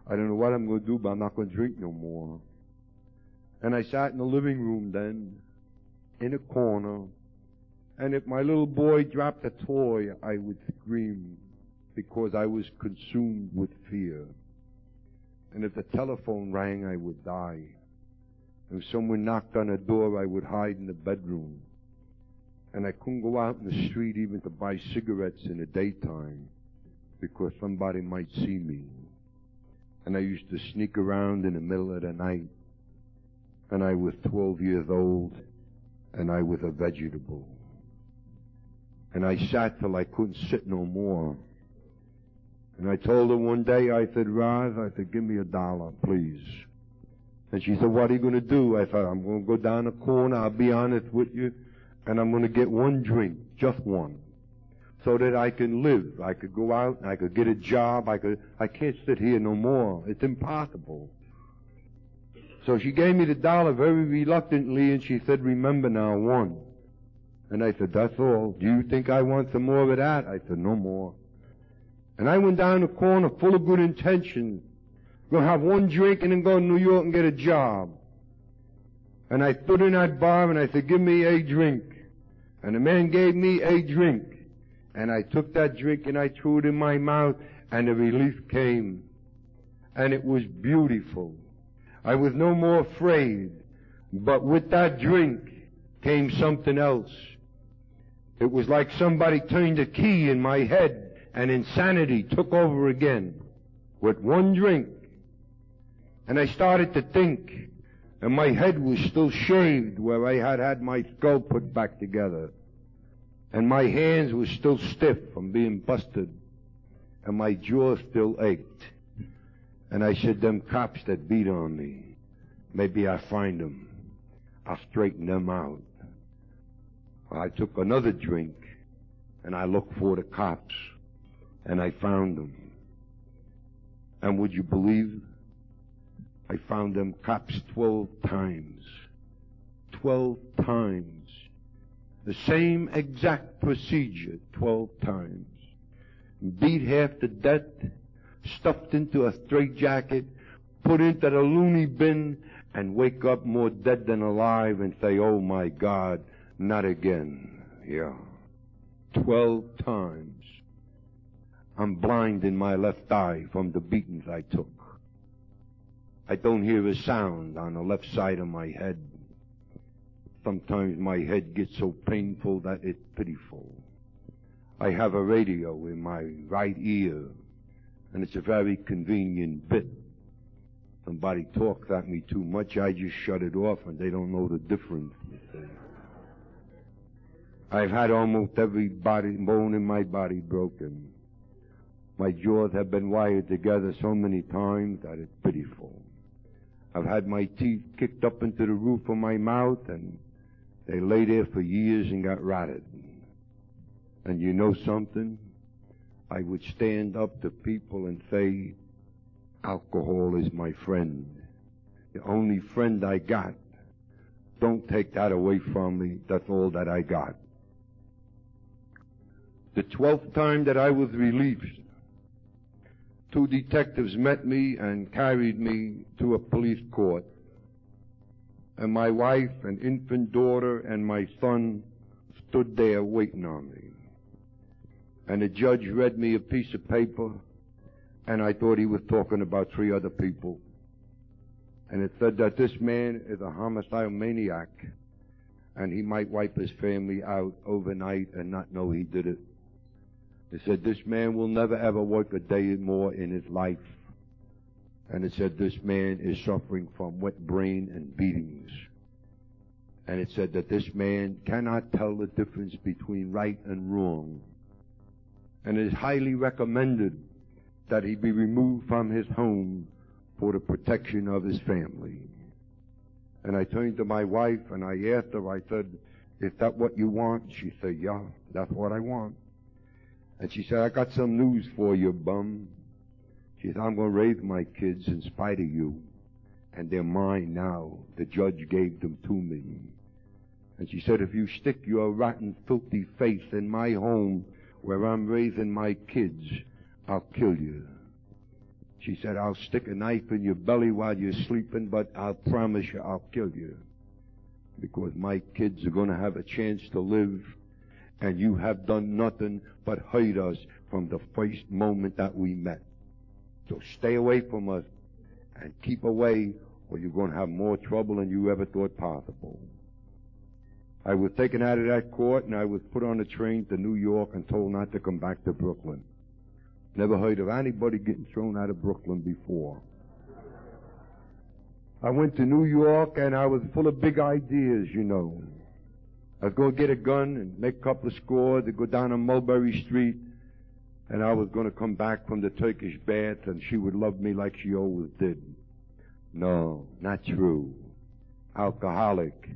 I don't know what I'm going to do, but I'm not going to drink no more. And I sat in the living room then, in a corner, and if my little boy dropped a toy, I would scream because I was consumed with fear. And if the telephone rang, I would die. If someone knocked on the door, I would hide in the bedroom. And I couldn't go out in the street even to buy cigarettes in the daytime because somebody might see me. And I used to sneak around in the middle of the night. And I was 12 years old, and I was a vegetable. And I sat till I couldn't sit no more. And I told her one day, I said, Roz, I said, give me $1, please. And she said, what are you going to do? I said, I'm going to go down the corner, I'll be honest with you, and I'm going to get one drink, just one, so that I can live. I could go out, and I could get a job, I can't sit here no more. It's impossible. So she gave me the $1 very reluctantly, and she said, remember now, one. And I said, that's all. Do you think I want some more of that? I said, no more. And I went down the corner full of good intentions. Gonna have one drink and then go to New York and get a job. And I stood in that bar and I said, give me a drink. And the man gave me a drink. And I took that drink and I threw it in my mouth and the relief came. And it was beautiful. I was no more afraid. But with that drink came something else. It was like somebody turned a key in my head and insanity took over again with one drink. And I started to think, and my head was still shaved where I had had my skull put back together. And my hands were still stiff from being busted. And my jaw still ached. And I said, them cops that beat on me, maybe I'll find them. I'll straighten them out. I took another drink, and I looked for the cops, and I found them. And would you believe, I found them cops 12 times. 12 times. The same exact procedure 12 times. Beat half to death, stuffed into a straitjacket, put into the loony bin, and wake up more dead than alive and say, oh my God, not again. Yeah. 12 times. I'm blind in my left eye from the beatings I took. I don't hear a sound on the left side of my head. Sometimes my head gets so painful that it's pitiful. I have a radio in my right ear, and it's a very convenient bit. Somebody talks at me too much, I just shut it off, and they don't know the difference. I've had almost every bone in my body broken. My jaws have been wired together so many times that it's pitiful. I've had my teeth kicked up into the roof of my mouth, and they lay there for years and got rotted. And you know something? I would stand up to people and say, alcohol is my friend. The only friend I got. Don't take that away from me. That's all that I got. The 12th time that I was released, 2 detectives met me and carried me to a police court. And my wife and infant daughter and my son stood there waiting on me. And the judge read me a piece of paper, and I thought he was talking about 3 other people. And it said that this man is a homicidal maniac, and he might wipe his family out overnight and not know he did it. It said this man will never ever work a day more in his life. And it said this man is suffering from wet brain and beatings. And it said that this man cannot tell the difference between right and wrong. And it is highly recommended that he be removed from his home for the protection of his family. And I turned to my wife and I asked her, I said, is that what you want? She said, yeah, that's what I want. And she said, I got some news for you, bum. She said, I'm going to raise my kids in spite of you. And they're mine now. The judge gave them to me. And she said, if you stick your rotten, filthy face in my home where I'm raising my kids, I'll kill you. She said, I'll stick a knife in your belly while you're sleeping, but I'll promise you I'll kill you. Because my kids are going to have a chance to live, and you have done nothing but hurt us from the first moment that we met. So stay away from us and keep away, or you're going to have more trouble than you ever thought possible. I was taken out of that court, and I was put on a train to New York and told not to come back to Brooklyn. Never heard of anybody getting thrown out of Brooklyn before. I went to New York, and I was full of big ideas, you know. I was going to get a gun and make a couple of scores to go down on Mulberry Street, and I was going to come back from the Turkish bath, and she would love me like she always did. No, not true. Alcoholic.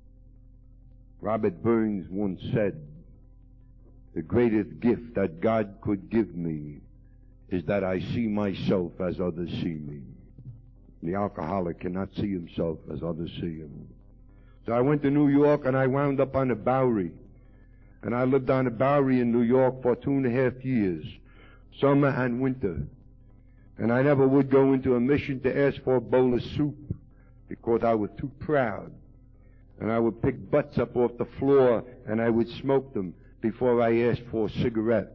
Robert Burns once said, the greatest gift that God could give me is that I see myself as others see me. The alcoholic cannot see himself as others see him. So I went to New York, and I wound up on the Bowery. And I lived on the Bowery in New York for 2.5 years, summer and winter. And I never would go into a mission to ask for a bowl of soup because I was too proud. And I would pick butts up off the floor, and I would smoke them before I asked for a cigarette.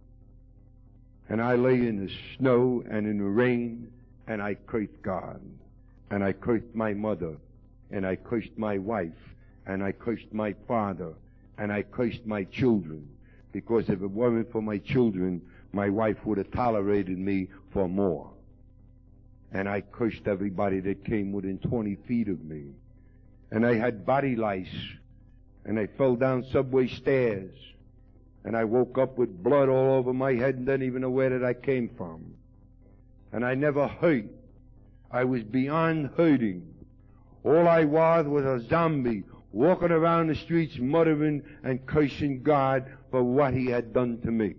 And I lay in the snow and in the rain, and I cursed God, and I cursed my mother, and I cursed my wife, and I cursed my father, and I cursed my children, because if it weren't for my children, my wife would have tolerated me for more. And I cursed everybody that came within 20 feet of me. And I had body lice, and I fell down subway stairs, and I woke up with blood all over my head and didn't even know where that I came from. And I never hurt. I was beyond hurting. All I was a zombie walking around the streets muttering and cursing God for what he had done to me.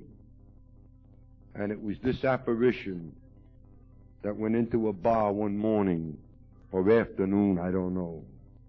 And it was this apparition that went into a bar one morning or afternoon, I don't know.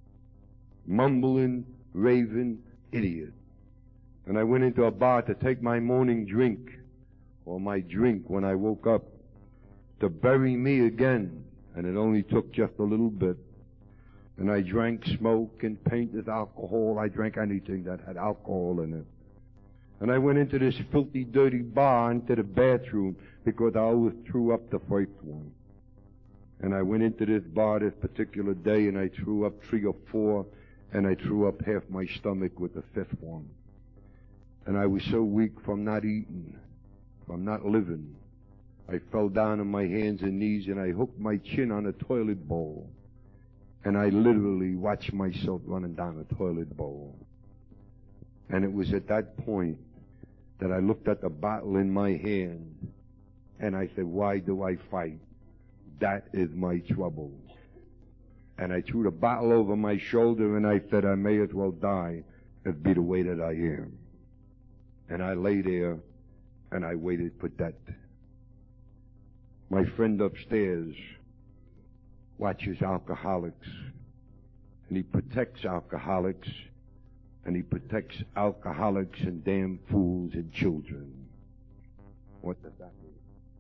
Mumbling, raving idiot. And I went into a bar to take my morning drink, or my drink when I woke up, to bury me again. And it only took just a little bit. And I drank smoke and painted alcohol. I drank anything that had alcohol in it. And I went into this filthy, dirty bar, into the bathroom, because I always threw up the first one. And I went into this bar this particular day, and I threw up 3 or 4, and I threw up half my stomach with the 5th one. And I was so weak from not eating, from not living. I fell down on my hands and knees, and I hooked my chin on a toilet bowl. And I literally watched myself running down a toilet bowl. And it was at that point that I looked at the bottle in my hand, and I said, why do I fight? That is my trouble. And I threw the bottle over my shoulder, and I said, I may as well die as be the way that I am. And I lay there, and I waited for death. My friend upstairs watches alcoholics, and he protects alcoholics, and he protects alcoholics and damn fools and children. What does that mean?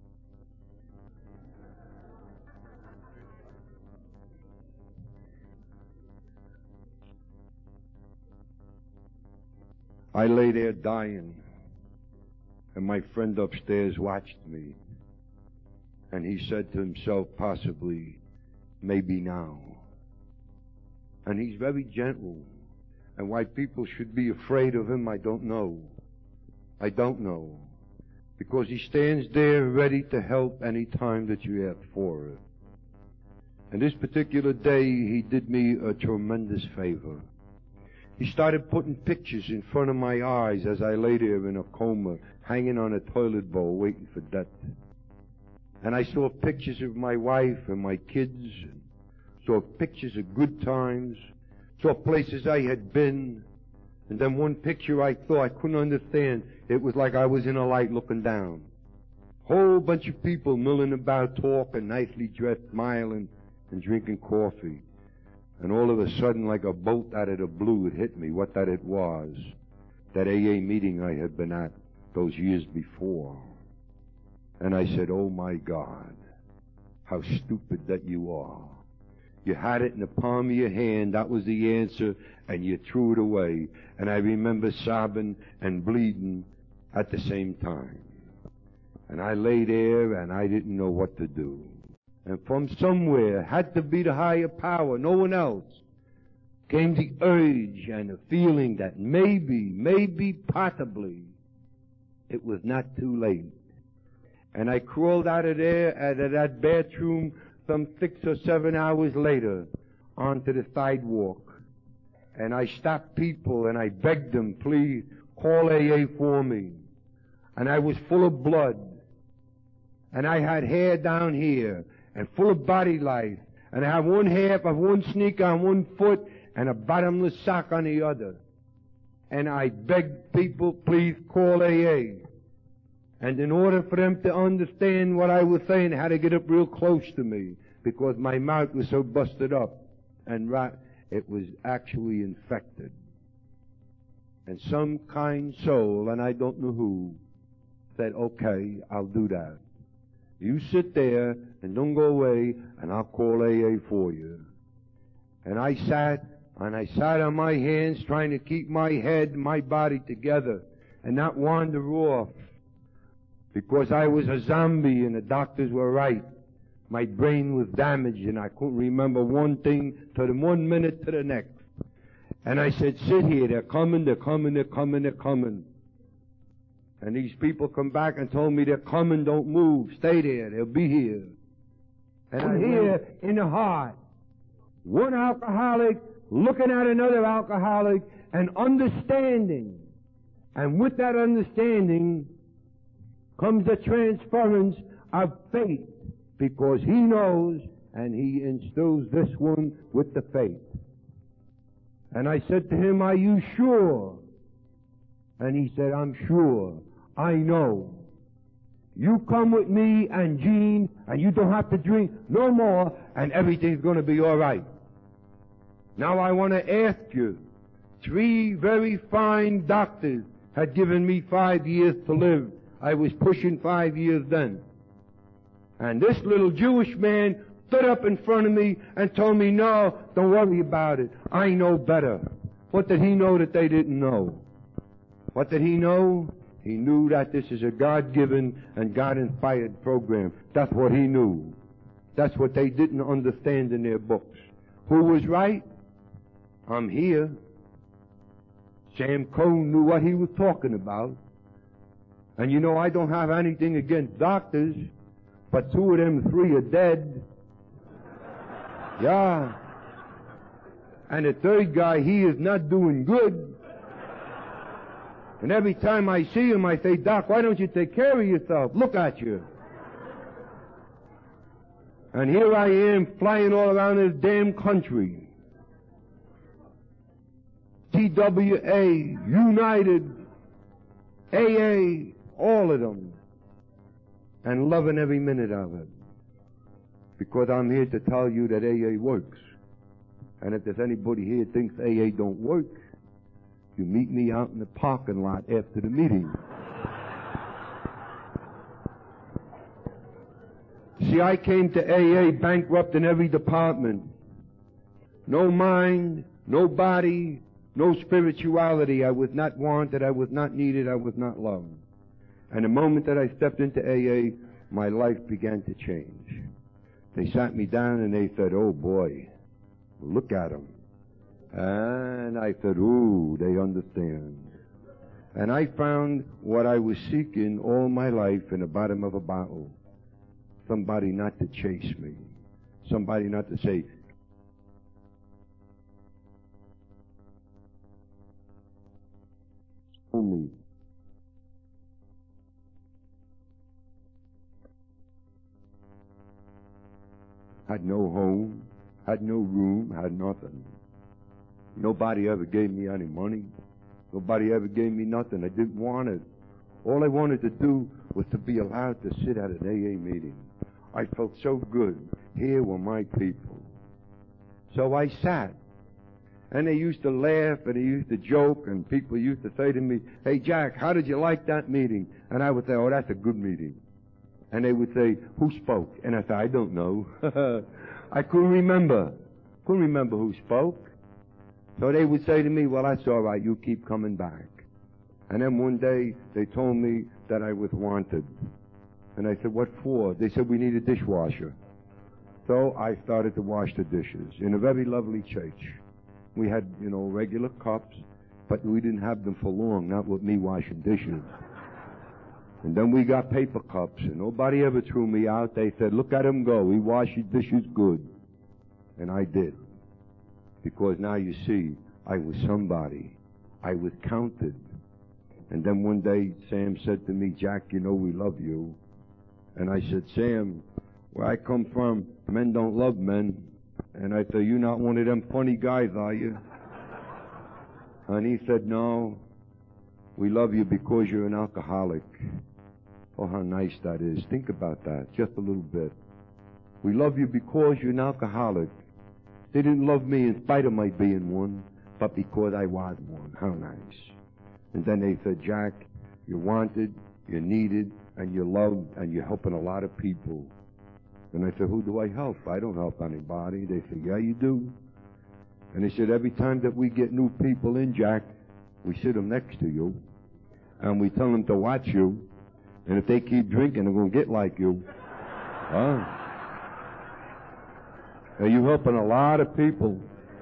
I lay there dying, and my friend upstairs watched me, and he said to himself, possibly, maybe now. And he's very gentle, and why people should be afraid of him, I don't know. I don't know. Because he stands there ready to help any time that you ask for it. And this particular day, he did me a tremendous favor. He started putting pictures in front of my eyes as I lay there in a coma, hanging on a toilet bowl, waiting for death. And I saw pictures of my wife and my kids, and saw pictures of good times, saw places I had been, and then one picture I thought I couldn't understand. It was like I was in a light looking down. Whole bunch of people milling about, talking, nicely dressed, smiling, and drinking coffee. And all of a sudden, like a bolt out of the blue, it hit me what that it was. That AA meeting I had been at those years before. And I said, oh my God, how stupid that you are. You had it in the palm of your hand, that was the answer, and you threw it away. And I remember sobbing and bleeding at the same time. And I lay there and I didn't know what to do. And from somewhere, had to be the higher power, no one else, came the urge and the feeling that maybe, possibly, it was not too late. And I crawled out of there, out of that bathroom, some 6 or 7 hours later, onto the sidewalk. And I stopped people and I begged them, please, call AA for me. And I was full of blood. And I had hair down here, and full of body lice. And I had one half of one sneaker on one foot, and a bottomless sock on the other. And I begged people, please call AA. And in order for them to understand what I was saying, they had to get up real close to me, because my mouth was so busted up, and it was actually infected. And some kind soul, and I don't know who, said, okay, I'll do that. You sit there and don't go away, and I'll call AA for you. And I sat on my hands trying to keep my head and my body together and not wander off, because I was a zombie and the doctors were right. My brain was damaged and I couldn't remember one thing to the 1 minute to the next. And I said, sit here, they're coming. And these people come back and told me they're coming, don't move, stay there, they'll be here. And I'm here in the heart. One alcoholic looking at another alcoholic and understanding. And with that understanding comes the transference of faith, because he knows and he instills this one with the faith. And I said to him, are you sure? And he said, I'm sure. I know. You come with me and Gene, and you don't have to drink no more, and everything's going to be all right. Now I want to ask you, 3 very fine doctors had given me 5 years to live. I was pushing 5 years then. And this little Jewish man stood up in front of me and told me, no, don't worry about it. I know better. What did he know that they didn't know? What did he know? He knew that this is a God-given and God-inspired program. That's what he knew. That's what they didn't understand in their books. Who was right? I'm here. Sam Cohn knew what he was talking about. And you know, I don't have anything against doctors, but 2 of them 3 are dead. Yeah. And the 3rd guy, he is not doing good. And every time I see him, I say, Doc, why don't you take care of yourself? Look at you. And here I am flying all around this damn country. TWA, United, AA, all of them. And loving every minute of it. Because I'm here to tell you that AA works. And if there's anybody here that thinks AA don't work, you meet me out in the parking lot after the meeting. See, I came to AA bankrupt in every department. No mind, no body, no spirituality. I was not wanted, I was not needed, I was not loved. And the moment that I stepped into AA, my life began to change. They sat me down and they said, oh boy, look at him. And I said, ooh, they understand. And I found what I was seeking all my life in the bottom of a bottle. Somebody not to chase me. Somebody not to say, me. Had no home, had no room, had nothing. Nobody ever gave me any money. Nobody ever gave me nothing. I didn't want it. All I wanted to do was to be allowed to sit at an AA meeting. I felt so good. Here were my people. So I sat. And they used to laugh and they used to joke, and people used to say to me, hey Jack, how did you like that meeting? And I would say, oh, that's a good meeting. And they would say, who spoke? And I said, I don't know. I couldn't remember. Couldn't remember who spoke. So they would say to me, well, that's all right. You keep coming back. And then one day, they told me that I was wanted. And I said, what for? They said, we need a dishwasher. So I started to wash the dishes in a very lovely church. We had, regular cups, but we didn't have them for long, not with me washing dishes. And then we got paper cups, and nobody ever threw me out. They said, look at him go. He washes dishes good. And I did. Because now you see, I was somebody. I was counted. And then one day, Sam said to me, Jack, we love you. And I said, Sam, where I come from, men don't love men. And I said, you're not one of them funny guys, are you? And he said, no, we love you because you're an alcoholic. Oh, how nice that is. Think about that, just a little bit. We love you because you're an alcoholic. They didn't love me in spite of my being one, but because I was one. How nice. And then they said, Jack, you're wanted, you're needed, and you're loved, and you're helping a lot of people. And I said, who do I help? I don't help anybody. They said, yeah, you do. And they said, every time that we get new people in, Jack, we sit them next to you, and we tell them to watch you, and if they keep drinking, they're going to get like you. Huh? Are you helping a lot of people?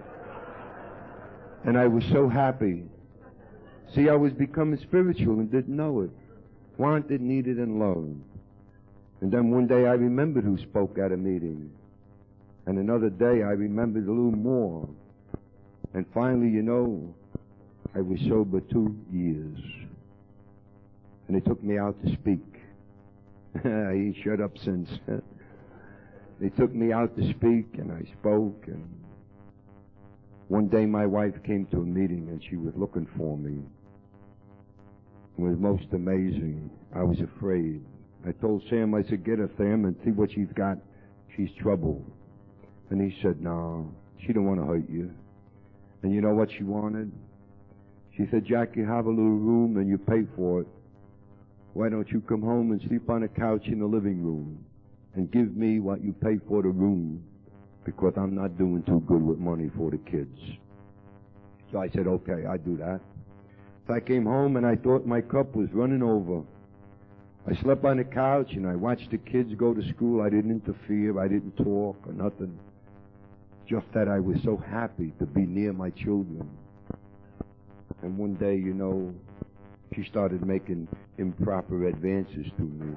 And I was so happy. See, I was becoming spiritual and didn't know it. Wanted, needed, and loved. And then one day I remembered who spoke at a meeting. And another day I remembered a little more. And finally, I was sober 2 years. And they took me out to speak. I ain't shut up since. They took me out to speak, and I spoke. And one day my wife came to a meeting, and she was looking for me. It was most amazing. I was afraid. I told Sam, I said, get her, Sam, and see what she's got. She's trouble. And he said, no, she don't want to hurt you. And you know what she wanted? She said, Jack, you have a little room and you pay for it. Why don't you come home and sleep on a couch in the living room and give me what you pay for the room, because I'm not doing too good with money for the kids. So I said, okay, I'll do that. So I came home and I thought my cup was running over. I slept on the couch and I watched the kids go to school. I didn't interfere. I didn't talk or nothing. Just that I was so happy to be near my children. And one day, she started making improper advances to me.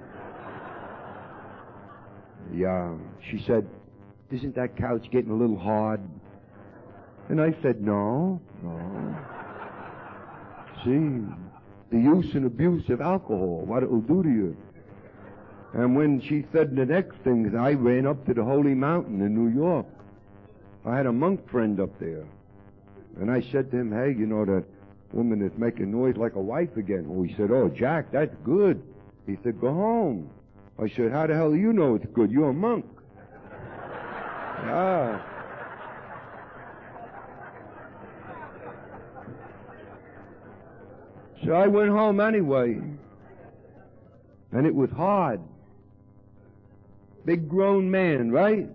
Yeah, she said, isn't that couch getting a little hard? And I said, no. See, the use and abuse of alcohol, what it will do to you. And when she said the next things, I ran up to the Holy Mountain in New York. I had a monk friend up there. And I said to him, hey, that woman is making noise like a wife again. Oh, he said, oh, Jack, that's good. He said, go home. I said, how the hell do you know it's good? You're a monk. Ah. So I went home anyway. And it was hard. Big grown man, right?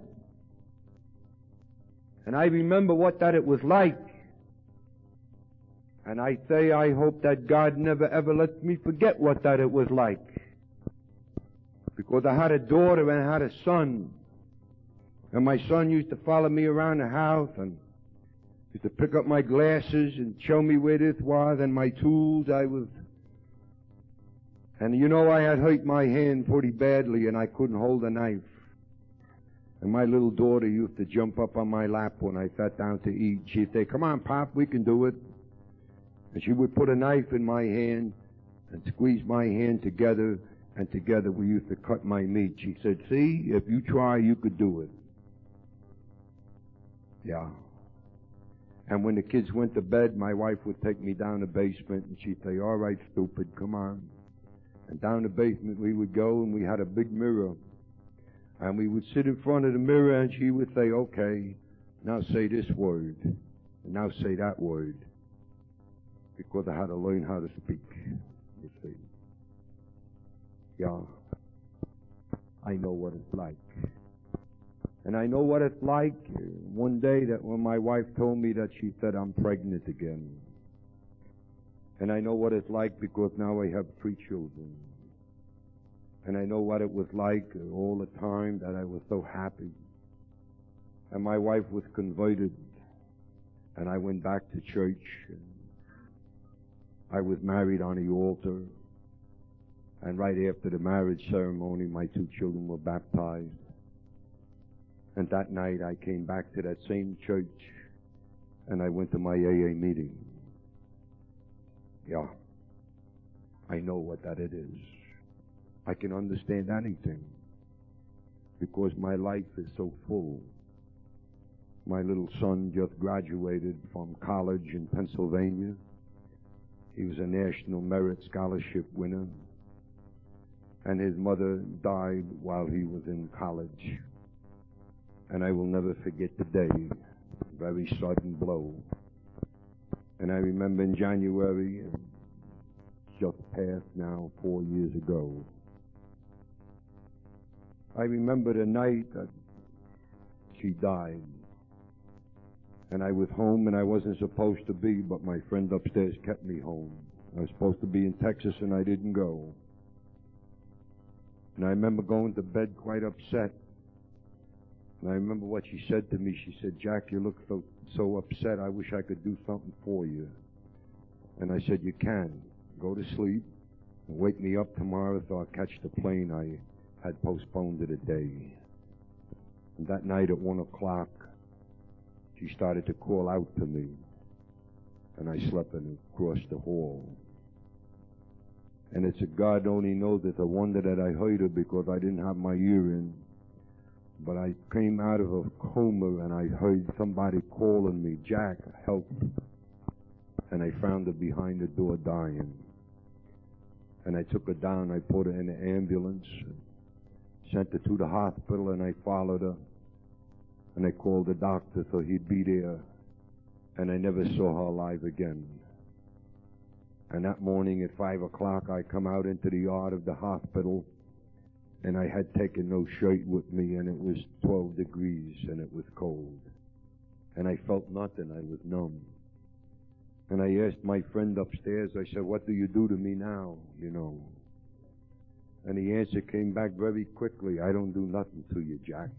And I remember what that it was like. And I say I hope that God never ever lets me forget what that it was like. Because I had a daughter and I had a son. And my son used to follow me around the house and used to pick up my glasses and show me where this was and my tools. And I had hurt my hand pretty badly and I couldn't hold a knife. And my little daughter used to jump up on my lap when I sat down to eat. She'd say, come on, Pop, we can do it. And she would put a knife in my hand and squeeze my hand together, and together we used to cut my meat. She said, see, if you try, you could do it. Yeah. And when the kids went to bed, my wife would take me down the basement and she'd say, all right, stupid, come on. And down the basement we would go, and we had a big mirror. And we would sit in front of the mirror and she would say, okay, now say this word, and now say that word. Because I had to learn how to speak, you see. Yeah. I know what it's like. And I know what it's like one day that when my wife told me that she said I'm pregnant again. And I know what it's like because now I have 3 children. And I know what it was like all the time that I was so happy. And my wife was converted. And I went back to church. I was married on the altar. And right after the marriage ceremony, my 2 children were baptized. And that night I came back to that same church and I went to my AA meeting. Yeah, I know what that it is. I can understand anything because my life is so full. My little son just graduated from college in Pennsylvania. He was a National Merit Scholarship winner. And his mother died while he was in college. And I will never forget the day. Very sudden blow. And I remember in January, just passed now 4 years ago, I remember the night that she died. And I was home and I wasn't supposed to be, but my friend upstairs kept me home. I was supposed to be in Texas and I didn't go. And I remember going to bed quite upset. And I remember what she said to me. She said, "Jack, you look so upset. I wish I could do something for you." And I said, "You can. Go to sleep and wake me up tomorrow so I'll catch the plane." I had postponed it a day. And that night at 1 o'clock, she started to call out to me. And I slept across the hall. And it's a God only knows it's a wonder that I heard her because I didn't have my ear in. But I came out of a coma and I heard somebody calling me, "Jack, help." And I found her behind the door dying. And I took her down, I put her in an ambulance, sent her to the hospital, and I followed her. And I called the doctor so he'd be there. And I never saw her alive again. And that morning at 5 o'clock, I come out into the yard of the hospital. And I had taken no shirt with me, and it was 12 degrees, and it was cold. And I felt nothing. I was numb. And I asked my friend upstairs, I said, "What do you do to me now, you know?" And the answer came back very quickly, "I don't do nothing to you, Jack."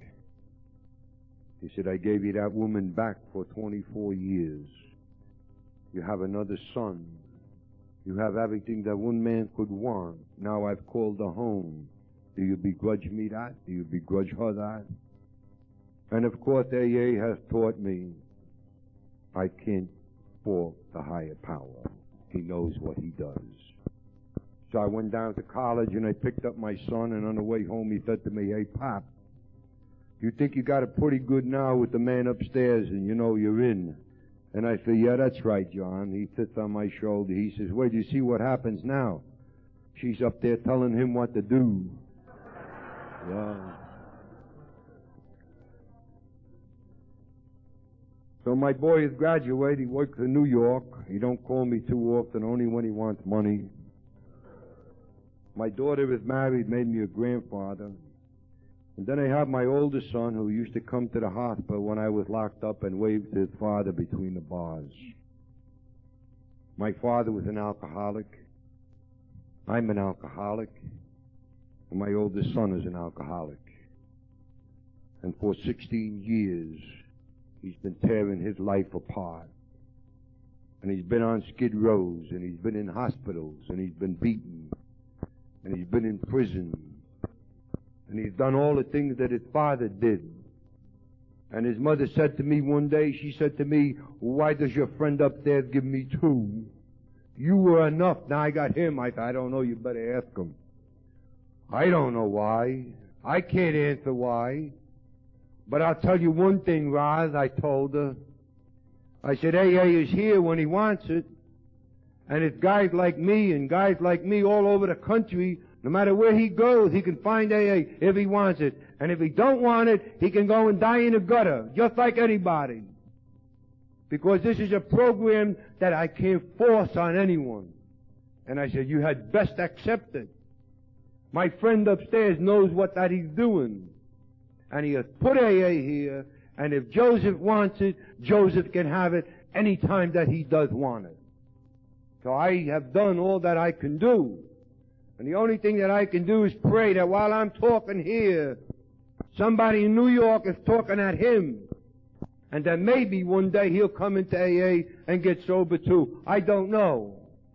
He said, "I gave you that woman back for 24 years. You have another son. You have everything that one man could want. Now I've called her home. Do you begrudge me that? Do you begrudge her that?" And of course, AA has taught me I can't fault the higher power. He knows what he does. So I went down to college and I picked up my son, and on the way home he said to me, "Hey, Pop, you think you got it pretty good now with the man upstairs and you know you're in?" And I said, "Yeah, that's right, John." He sits on my shoulder. He says, "Wait, you see what happens now? She's up there telling him what to do." Yeah. So my boy is graduated. He works in New York. He don't call me too often, only when he wants money. My daughter is married, made me a grandfather. And then I have my oldest son who used to come to the hospital when I was locked up and waved to his father between the bars. My father was an alcoholic. I'm an alcoholic. And my oldest son is an alcoholic. And for 16 years, he's been tearing his life apart. And he's been on skid rows, and he's been in hospitals, and he's been beaten, and he's been in prison. And he's done all the things that his father did. And his mother said to me one day, she said to me, "Why does your friend upstairs give me 2? You were enough. Now I got him." I said, "I don't know. You better ask him." I don't know why. I can't answer why. But I'll tell you one thing, Roz, I told her. I said, AA is here when he wants it. And it's guys like me and guys like me all over the country. No matter where he goes, he can find AA if he wants it. And if he don't want it, he can go and die in a gutter, just like anybody. Because this is a program that I can't force on anyone. And I said, you had best accept it. My friend upstairs knows what that he's doing. And he has put AA here, and if Joseph wants it, Joseph can have it any time that he does want it. So I have done all that I can do. And the only thing that I can do is pray that while I'm talking here, somebody in New York is talking at him. And that maybe one day he'll come into AA and get sober too. I don't know.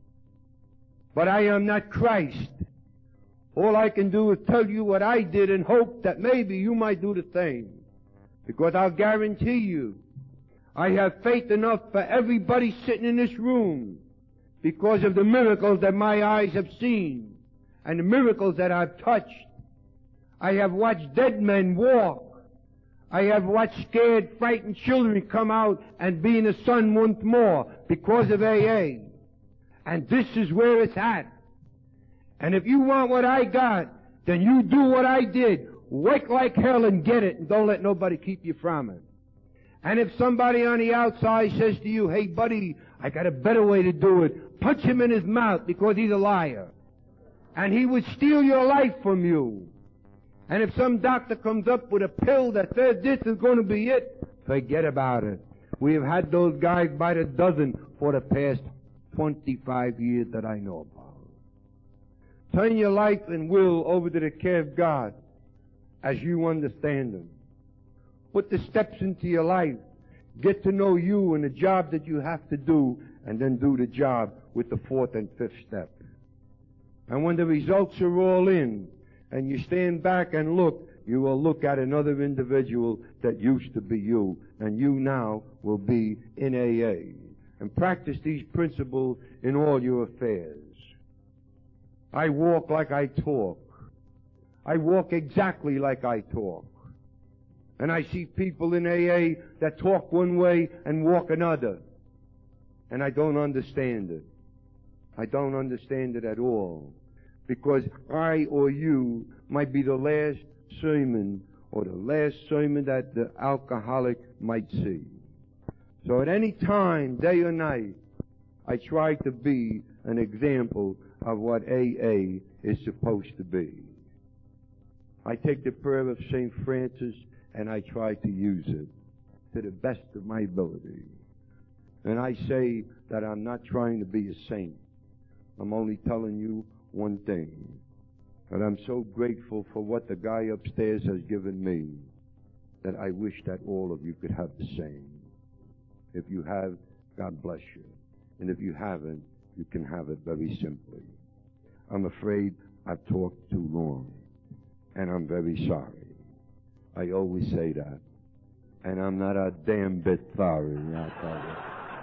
But I am not Christ. All I can do is tell you what I did and hope that maybe you might do the same. Because I'll guarantee you, I have faith enough for everybody sitting in this room because of the miracles that my eyes have seen and the miracles that I've touched. I have watched dead men walk. I have watched scared, frightened children come out and be in the sun once more because of AA. And this is where it's at. And if you want what I got, then you do what I did. Work like hell and get it, and don't let nobody keep you from it. And if somebody on the outside says to you, hey buddy, I got a better way to do it, punch him in his mouth because he's a liar. And he would steal your life from you. And if some doctor comes up with a pill that says this is going to be it, forget about it. We have had those guys by the dozen for the past 25 years that I know about. Turn your life and will over to the care of God as you understand them. Put the steps into your life. Get to know you and the job that you have to do, and then do the job with the fourth and fifth step. And when the results are all in, and you stand back and look, you will look at another individual that used to be you, and you now will be in AA. And practice these principles in all your affairs. I walk like I talk. I walk exactly like I talk. And I see people in AA that talk one way and walk another. And I don't understand it. I don't understand it at all. Because I or you might be the last sermon or the last sermon that the alcoholic might see. So at any time, day or night, I try to be an example of what AA is supposed to be. I take the prayer of St. Francis and I try to use it to the best of my ability. And I say that I'm not trying to be a saint. I'm only telling you one thing. And I'm so grateful for what the guy upstairs has given me that I wish that all of you could have the same. If you have, God bless you. And if you haven't, you can have it very simply. I'm afraid I've talked too long. And I'm very sorry. I always say that. And I'm not a damn bit sorry, I'll tell you.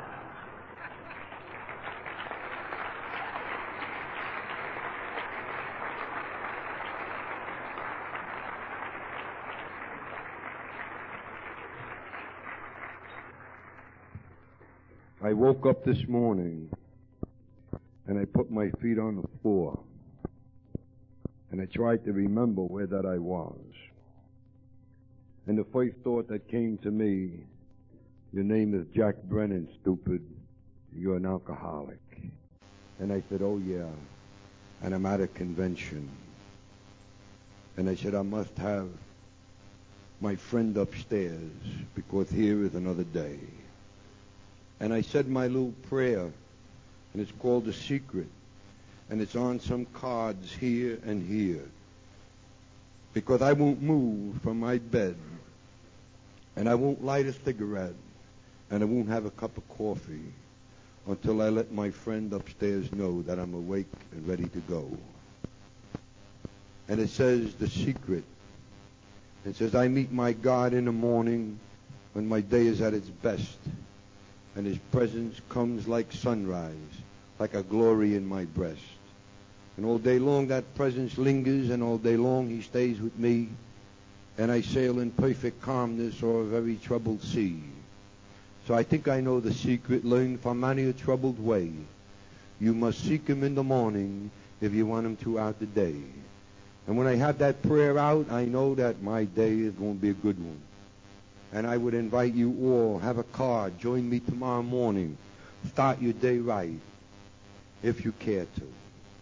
I woke up this morning and I put my feet on the floor and I tried to remember where that I was. And the first thought that came to me, your name is Jack Brennan, stupid. You're an alcoholic. And I said, oh yeah, and I'm at a convention. And I said, I must have my friend upstairs because here is another day. And I said my little prayer, and it's called The Secret, and it's on some cards here and here. Because I won't move from my bed, and I won't light a cigarette, and I won't have a cup of coffee until I let my friend upstairs know that I'm awake and ready to go. And it says The Secret. It says, I meet my God in the morning when my day is at its best. And his presence comes like sunrise, like a glory in my breast. And all day long that presence lingers, and all day long he stays with me, and I sail in perfect calmness o'er a very troubled sea. So I think I know the secret learned from many a troubled way. You must seek him in the morning if you want him throughout the day. And when I have that prayer out, I know that my day is going to be a good one. And I would invite you all, have a card, join me tomorrow morning. Start your day right, if you care to.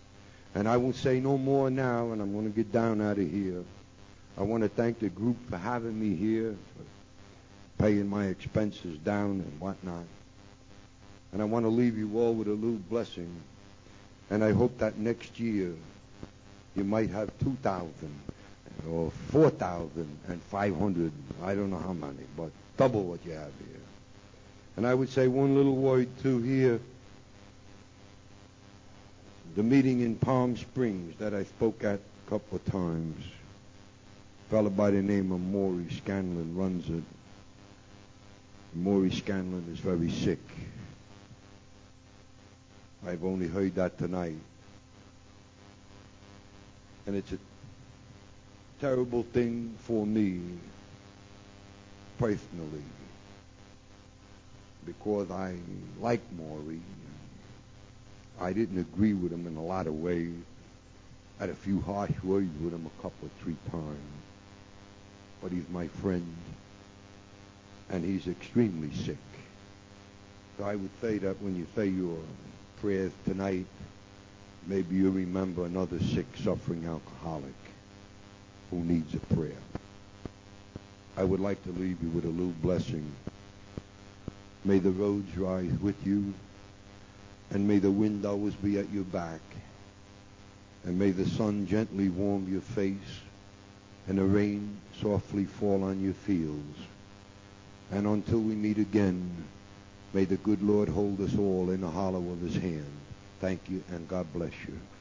And I won't say no more now, and I'm going to get down out of here. I want to thank the group for having me here, for paying my expenses down and whatnot. And I want to leave you all with a little blessing. And I hope that next year you might have 2,000 or 4,500. I don't know how many, but double what you have here. And I would say one little word too here. The meeting in Palm Springs that I spoke at a couple of times, a fellow by the name of Maury Scanlon runs it. Maury Scanlon is very sick. I've only heard that tonight. And it's a terrible thing for me personally, because I like Maury. I didn't agree with him in a lot of ways. I had a few harsh words with him a couple or 3 times. But he's my friend, and he's extremely sick. So I would say that when you say your prayers tonight, maybe you remember another sick, suffering alcoholic who needs a prayer. I would like to leave you with a little blessing. May the roads rise with you, and may the wind always be at your back, and may the sun gently warm your face, and the rain softly fall on your fields. And until we meet again, may the good Lord hold us all in the hollow of his hand. Thank you, and God bless you.